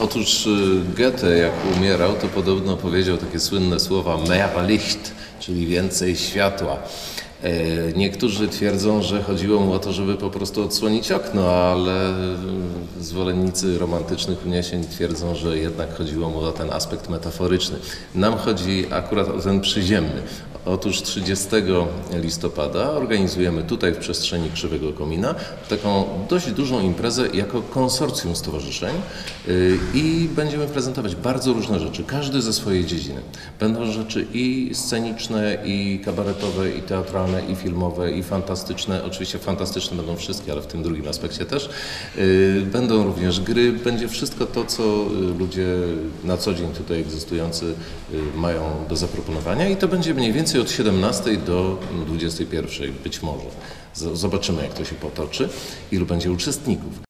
Otóż Goethe, jak umierał, to podobno powiedział takie słynne słowa mehr Licht, czyli więcej światła. Niektórzy twierdzą, że chodziło mu o to, żeby po prostu odsłonić okno, ale zwolennicy romantycznych uniesień twierdzą, że jednak chodziło mu o ten aspekt metaforyczny. Nam chodzi akurat o ten przyziemny. Otóż 30 listopada organizujemy tutaj w przestrzeni Krzywego Komina taką dość dużą imprezę jako konsorcjum stowarzyszeń i będziemy prezentować bardzo różne rzeczy, każdy ze swojej dziedziny. Będą rzeczy i sceniczne, i kabaretowe, i teatralne, i filmowe, i fantastyczne. Oczywiście fantastyczne będą wszystkie, ale w tym drugim aspekcie też. Będą również gry, będzie wszystko to, co ludzie na co dzień tutaj egzystujący mają do zaproponowania i to będzie mniej więcej od 17 do 21, być może. Zobaczymy, jak to się potoczy, ilu będzie uczestników.